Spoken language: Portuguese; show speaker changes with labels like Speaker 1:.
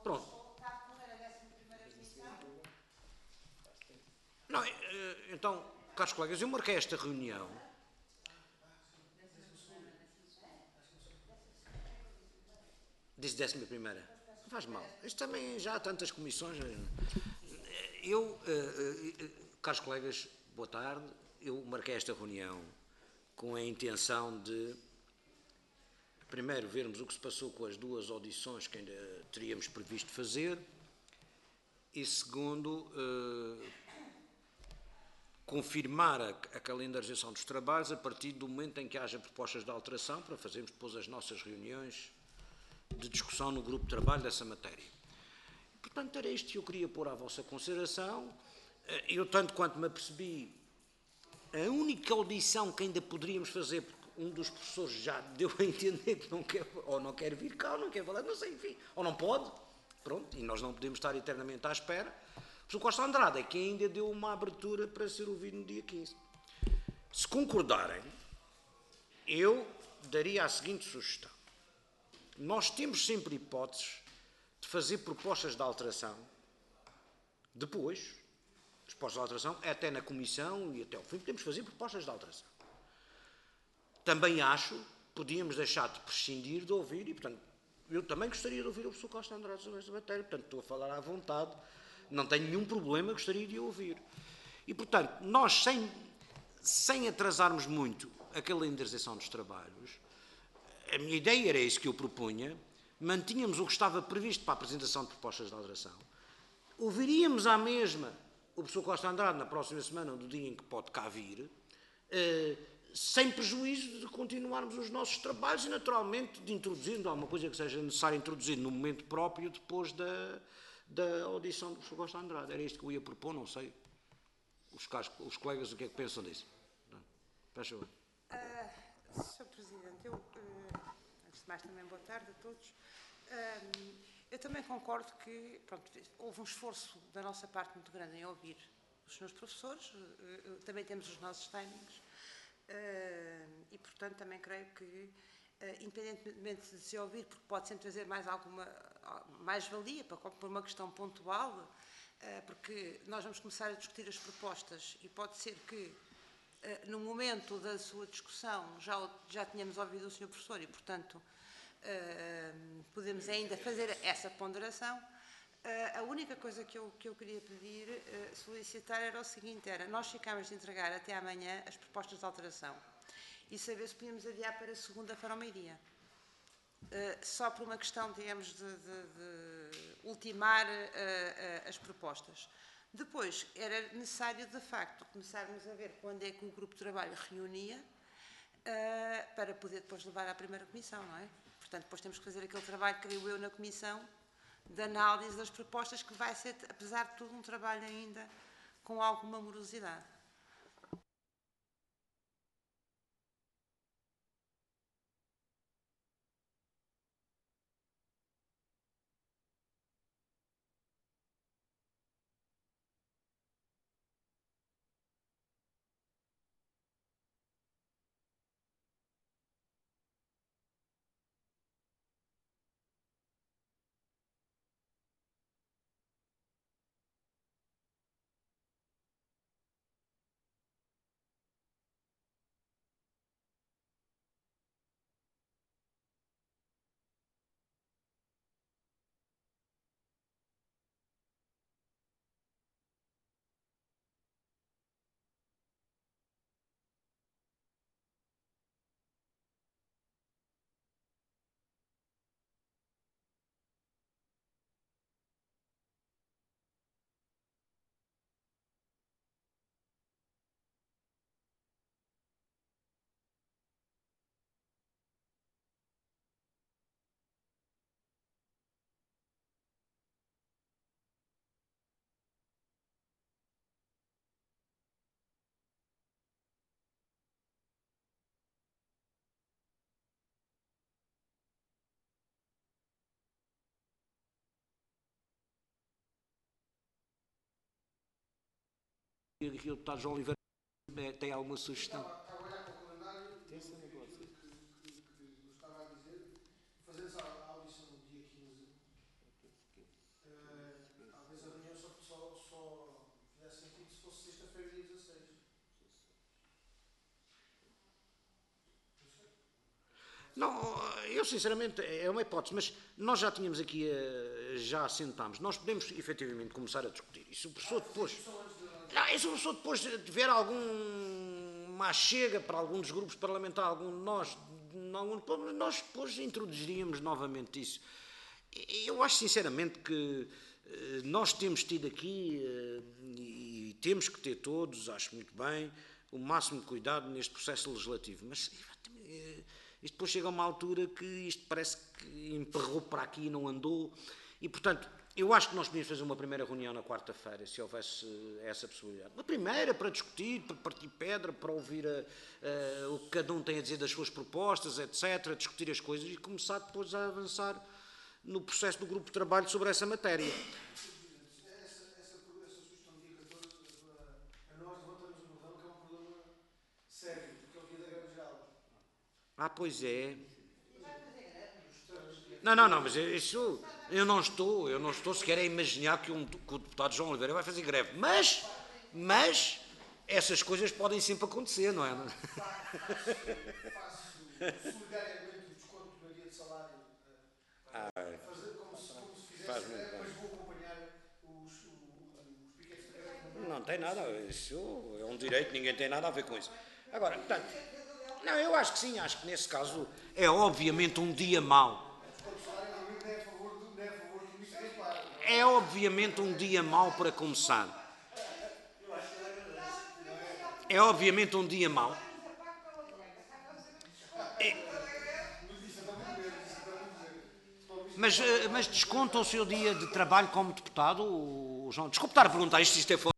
Speaker 1: Pronto. Não, então, caros colegas, eu marquei esta reunião. Disse 11ª. Não faz mal. Isto também já há tantas comissões. Caros colegas, boa tarde. Eu marquei esta reunião com a intenção de, primeiro, vermos o que se passou com as duas audições que ainda teríamos previsto fazer e, segundo, confirmar a calendarização dos trabalhos a partir do momento em que haja propostas de alteração para fazermos depois as nossas reuniões de discussão no grupo de trabalho dessa matéria. Portanto, era isto que eu queria pôr à vossa consideração. Eu, tanto quanto me apercebi, a única audição que ainda poderíamos fazer, porque um dos professores já deu a entender que não quer, ou não quer vir cá, ou não quer falar, não sei, enfim, ou não pode, pronto, e nós não podemos estar eternamente à espera. O professor Costa Andrade é que ainda deu uma abertura para ser ouvido no dia 15. Se concordarem, eu daria a seguinte sugestão. Nós temos sempre hipóteses de fazer propostas de alteração depois. As propostas de alteração, até na comissão e até ao fim, podemos fazer propostas de alteração. Também acho que podíamos deixar de prescindir de ouvir, e portanto, eu também gostaria de ouvir o professor Costa Andrade sobre esta matéria, portanto, estou a falar à vontade, não tenho nenhum problema, gostaria de ouvir. E, portanto, nós, sem atrasarmos muito a calendarização dos trabalhos, a minha ideia era isso que eu propunha, mantínhamos o que estava previsto para a apresentação de propostas de alteração, ouviríamos à mesma o professor Costa Andrade na próxima semana, ou do dia em que pode cá vir, sem prejuízo de continuarmos os nossos trabalhos e, naturalmente, de introduzirmos alguma coisa que seja necessário introduzir no momento próprio depois da audição do professor Costa Andrade. Era isto que eu ia propor, não sei. Os colegas o que é que pensam disso? Faz favor.
Speaker 2: Sr. Presidente, antes de mais também boa tarde a todos. Eu também concordo que pronto, houve um esforço da nossa parte muito grande em ouvir os senhores professores, também temos os nossos timings e, portanto, também creio que, independentemente de se ouvir, porque pode sempre trazer mais alguma mais-valia por uma questão pontual, porque nós vamos começar a discutir as propostas e pode ser que no momento da sua discussão já tínhamos ouvido o Sr. Professor e, portanto, podemos ainda fazer essa ponderação. A única coisa que eu queria pedir, solicitar, era o seguinte, nós ficámos de entregar até amanhã as propostas de alteração e saber se podíamos adiar para segunda-feira ao meio-dia. Só por uma questão, digamos, de ultimar as propostas. Depois, era necessário, de facto, começarmos a ver quando é que o grupo de trabalho reunia para poder depois levar à primeira comissão, não é? Portanto, depois temos que fazer aquele trabalho, creio eu, na comissão, de análise das propostas, que vai ser, apesar de tudo, um trabalho ainda com alguma morosidade.
Speaker 1: Aqui o Tades Oliveira tem alguma sugestão?
Speaker 3: Estava a olhar para o calendário e que estava a dizer, fazendo-se a audição no dia 15, sexta-feira, dia 16.
Speaker 1: Não, eu sinceramente, é uma hipótese, mas nós já tínhamos aqui, já assentámos, nós podemos efetivamente começar a discutir. E se o professor depois, não, e se o professor depois tiver alguma chega para algum dos grupos parlamentares, nós depois introduziríamos novamente isso. Eu acho sinceramente que nós temos tido aqui, e temos que ter todos, acho muito bem, o máximo de cuidado neste processo legislativo, mas isto depois chega a uma altura que isto parece que emperrou para aqui e não andou, e portanto, eu acho que nós podíamos fazer uma primeira reunião na quarta-feira, se houvesse essa possibilidade. Uma primeira para discutir, para partir pedra, para ouvir o que cada um tem a dizer das suas propostas, etc., discutir as coisas e começar depois a avançar no processo do grupo de trabalho sobre essa matéria.
Speaker 3: Essa sugestão de dia 14, a nós levantamos um problema que é um problema sério, porque é o dia da greve geral.
Speaker 1: Pois é. Não, mas isso, eu não estou sequer a imaginar que o deputado João Oliveira vai fazer greve, mas essas coisas podem sempre acontecer, não é?
Speaker 3: Faço solidariamente o desconto do dia de salário, fazer como se fizesse, mas vou acompanhar os piquetes da greve.
Speaker 1: Não tem nada, isso é um direito, ninguém tem nada a ver com isso. Agora, portanto, não, eu acho que sim, acho que nesse caso é obviamente um dia mau. É obviamente um dia mau para começar. É obviamente um dia mau. Mas desconta o seu dia de trabalho como deputado, João? Desculpe estar a perguntar isto é